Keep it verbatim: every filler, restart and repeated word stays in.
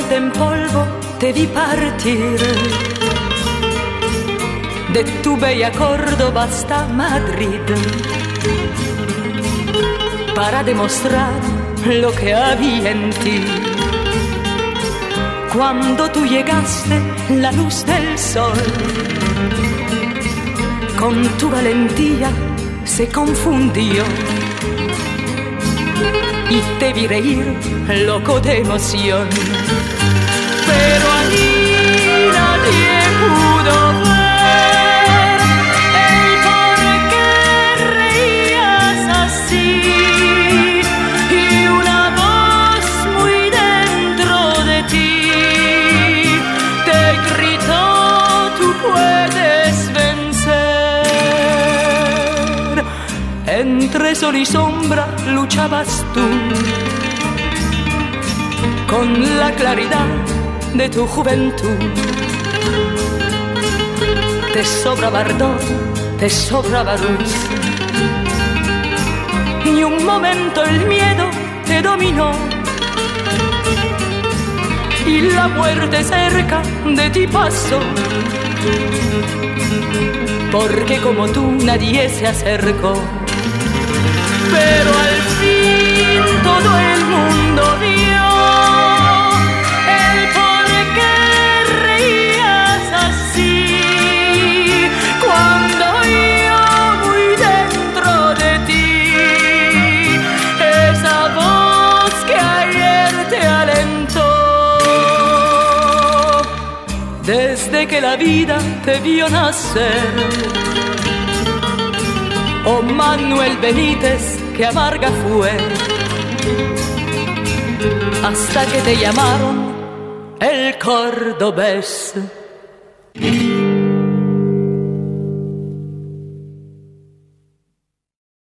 envuelta en polvo te vi partir de tu bella Córdoba hasta Madrid para demostrar lo que había en ti. Cuando tú llegaste, la luz del sol con tu valentía se confundió y te vi reír loco de emoción. Pero allí nadie pudo ver el por qué reías así, y una voz muy dentro de ti te gritó: tú puedes vencer. Entre sol y sombra luchabas tú con la claridad de tu juventud. Te sobraba ardor, te sobraba luz, y un momento el miedo te dominó, y la muerte cerca de ti pasó, porque como tú nadie se acercó. Pero al fin todo el mundo vio el por qué reías así, cuando yo muy dentro de ti, esa voz que ayer te alentó, desde que la vida te vio nacer. Oh Manuel Benítez, que amarga fue, hasta que te llamaron el cordobés.